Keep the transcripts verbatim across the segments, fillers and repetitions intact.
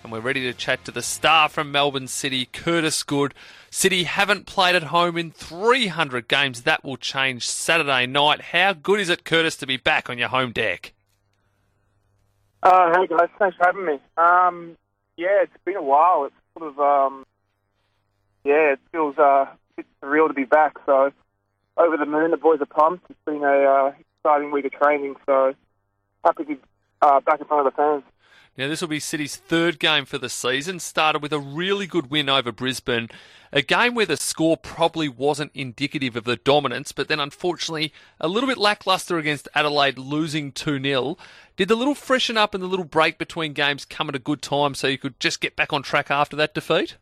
and we're ready to chat to the star from Melbourne City, Curtis Good. City haven't played at home in three hundred games. That will change Saturday night. How good is it, Curtis, to be back on your home deck? Uh, hey guys, thanks for having me. Um, yeah, it's been a while. It's sort of, um, yeah, it feels uh, a bit surreal to be back. So, over the moon, the boys are pumped. It's been a uh, exciting week of training, so happy to be uh, back in front of the fans. Now, this will be City's third game for the season. Started with a really good win over Brisbane. A game where the score probably wasn't indicative of the dominance, but then unfortunately a little bit lacklustre against Adelaide, losing two nil. Did the little freshen up and the little break between games come at a good time so you could just get back on track after that defeat?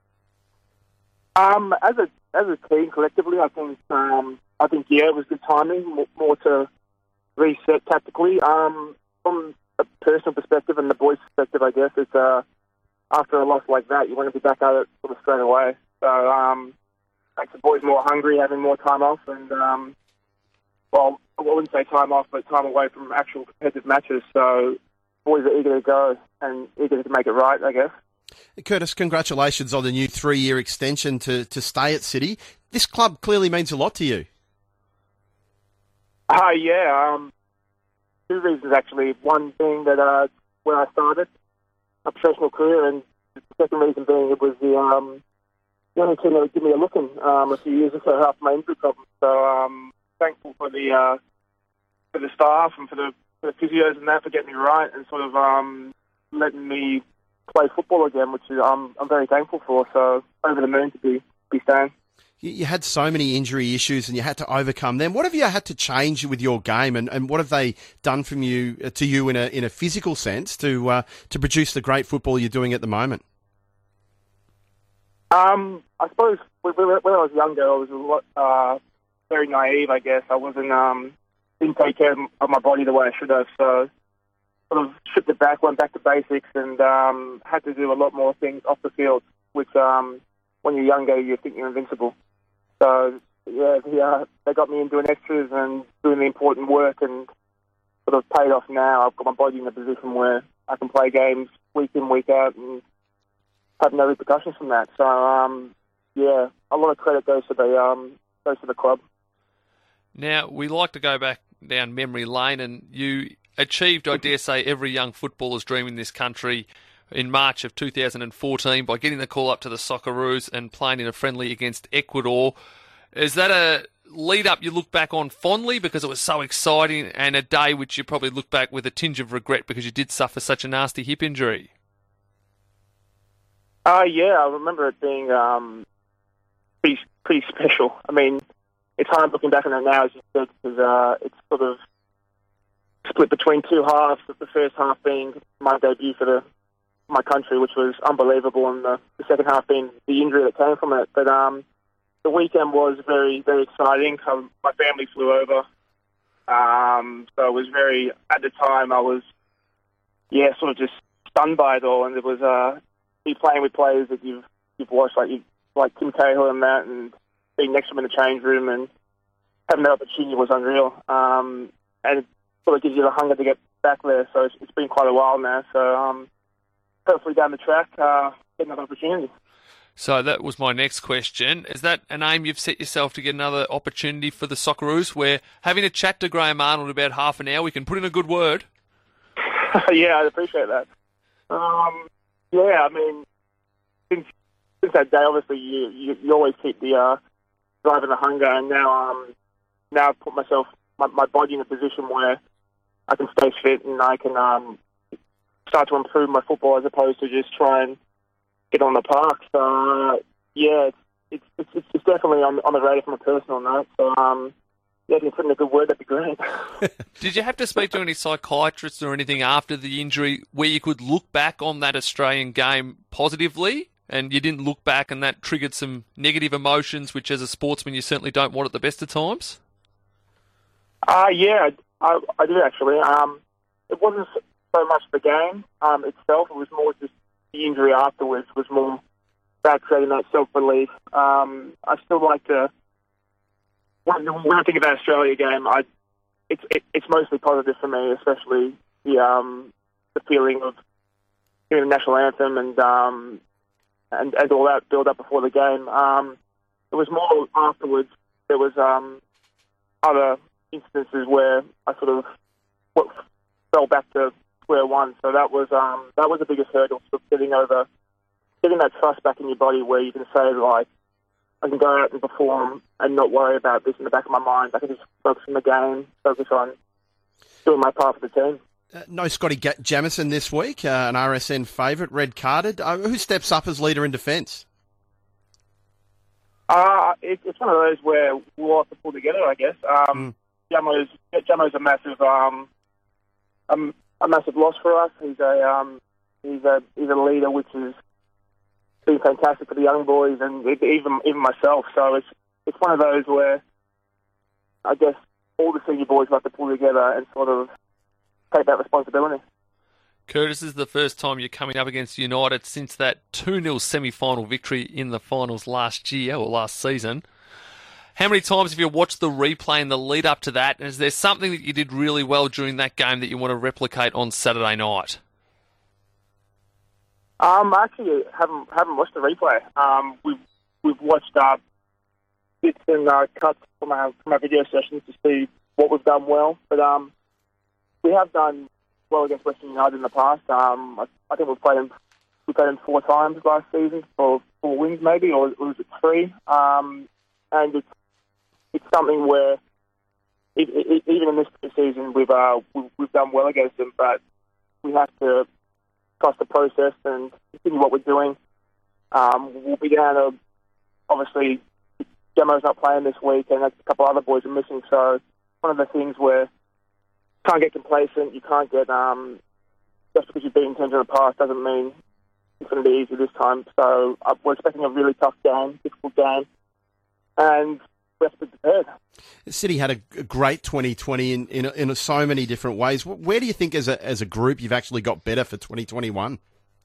Um, as a as a team collectively, I think um, I think yeah, it was good timing, more, more to reset tactically. Um, from a personal perspective and the boys' perspective, I guess it's uh, after a loss like that, you want to be back at it sort of straight away. So um, makes the boys more hungry, having more time off, and um, well, I wouldn't say time off, but time away from actual competitive matches. So boys are eager to go and eager to make it right, I guess. Curtis, congratulations on the new three-year extension to, to stay at City. This club clearly means a lot to you. Uh, yeah, um, two reasons actually. One being that uh, where I started a professional career, and the second reason being it was the um, the only team that would give me a look in um, a few years or so after my injury problem. So um, thankful for the uh, for the staff and for the, for the physios and that for getting me right and sort of um, letting me play football again, which is, um, I'm very thankful for. So over the moon to be be staying. You had so many injury issues and you had to overcome them. What have you had to change with your game, and, and what have they done from you to you in a in a physical sense to uh, to produce the great football you're doing at the moment? Um, I suppose when, when I was younger, I was a lot uh, very naive. I guess I wasn't um, didn't take care of my body the way I should have. So sort of stripped it back, went back to basics, and um, had to do a lot more things off the field, which um, when you're younger, you think you're invincible. So, yeah, they, uh, they got me in doing extras and doing the important work, and sort of paid off now. I've got my body in a position where I can play games week in, week out, and have no repercussions from that. So, um, yeah, a lot of credit goes to the um, goes to the club. Now, we like to go back down memory lane, and you achieved, I dare say, every young footballer's dream in this country in March of two thousand fourteen by getting the call up to the Socceroos and playing in a friendly against Ecuador. Is that a lead-up you look back on fondly because it was so exciting, and a day which you probably look back with a tinge of regret because you did suffer such a nasty hip injury? Uh, yeah, I remember it being um, pretty, pretty special. I mean, it's hard looking back on it now, as you said, because uh, it's sort of split between two halves, the first half being my debut for the my country, which was unbelievable, and the, the second half being the injury that came from it. But um, the weekend was very, very exciting. Um, my family flew over, um, so it was very. At the time, I was, yeah, sort of just stunned by it all, and it was uh, be playing with players that you've you've watched, like you, like Tim Cahill and that, and being next to them in the change room and having that opportunity was unreal. Um, and it sort of gives you the hunger to get back there. So it's, it's been quite a while now. So. Um, Hopefully down the track, uh, get another opportunity. So that was my next question. Is that an aim you've set yourself to get another opportunity for the Socceroos, where having a chat to Graham Arnold about half an hour, we can put in a good word? Yeah, I'd appreciate that. Um, yeah, I mean, since, since that day, obviously, you, you, you always keep the uh, drive and the hunger, and now um, now I've put myself, my, my body in a position where I can stay fit and I can um, start to improve my football as opposed to just try and get on the park. So, uh, yeah, it's, it's, it's, it's definitely on, on the radar from a personal note. So, um, yeah, if you put in a good word, that'd be great. Did you have to speak to any psychiatrists or anything after the injury where you could look back on that Australian game positively, and you didn't look back and that triggered some negative emotions, which as a sportsman you certainly don't want at the best of times? Uh, yeah, I, I did actually. Um, it wasn't so much the game um, itself. It was more just the injury afterwards was more about creating that self-belief. Um, I still like to, when, when I think about Australia game, I, it's it, it's mostly positive for me, especially the um, the feeling of hearing the national anthem and um, and, and all that build up before the game. Um, it was more afterwards. There was um, other instances where I sort of w- fell back to square one. So that was um, that was the biggest hurdle, sort of getting over, getting that trust back in your body, where you can say like, I can go out and perform and not worry about this in the back of my mind. I can just focus on the game, focus on doing my part for the team. Uh, no Scotty Ga- Jamieson this week, uh, an R S N favourite, red-carded. Uh, who steps up as leader in defence? Uh, it, it's one of those where we'll have to pull together, I guess. Um, mm. Jamo's, Jamo's a massive, um, um, a massive loss for us. He's a, um, he's a, he's a leader, which has been fantastic for the young boys and even, even myself. So it's, it's one of those where I guess all the senior boys have to pull together and sort of take that responsibility. Curtis, this is the first time you're coming up against United since that two nil semi-final victory in the finals last year or last season. How many times have you watched the replay and the lead up to that? And is there something that you did really well during that game that you want to replicate on Saturday night? Um, I actually haven't haven't watched the replay. Um, we've we've watched uh, bits and uh, cuts from our from our video sessions to see what we've done well, but um. We have done well against Western United in the past. Um, I, I think we've played them, we played them four times last season, for four wins maybe, or, or was it three? Um, and it's it's something where it, it, even in this season we've, uh, we've we've done well against them, but we have to trust the process and continue what we're doing. Um, we'll be down to, obviously, Demo's not playing this week, and a couple other boys are missing. So one of the things where can't get complacent. You can't get um, just because you've beaten teams in the past doesn't mean it's going to be easy this time. So uh, we're expecting a really tough game, difficult game, and we have to be prepared. City had a, a great twenty twenty in, in in so many different ways. Where do you think, as a as a group, you've actually got better for twenty twenty-one?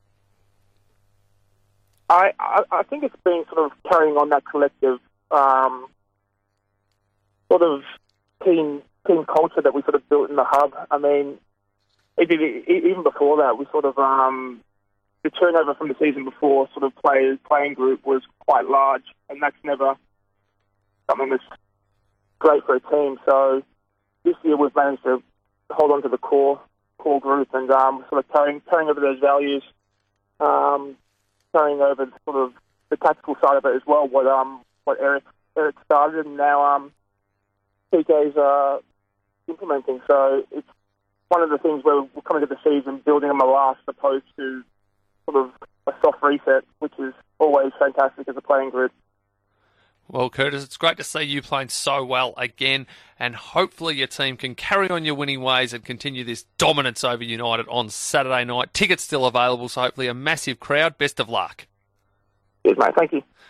I, I I think it's been sort of carrying on that collective um, sort of team. team culture that we sort of built in the hub. I mean, even before that, we sort of, um, the turnover from the season before sort of players, playing group was quite large, and that's never something that's great for a team. So this year we've managed to hold on to the core core group and um, sort of carrying, carrying over those values, um, carrying over sort of the tactical side of it as well, what um what Eric Eric started, and now um, P K's uh, implementing. So it's one of the things where we're coming to the season building on the last, opposed to sort of a soft reset, which is always fantastic as a playing group. Well, Curtis, it's great to see you playing so well again, and hopefully your team can carry on your winning ways and continue this dominance over United on Saturday night. Tickets still available, so hopefully a massive crowd. Best of luck. Cheers, mate. Thank you.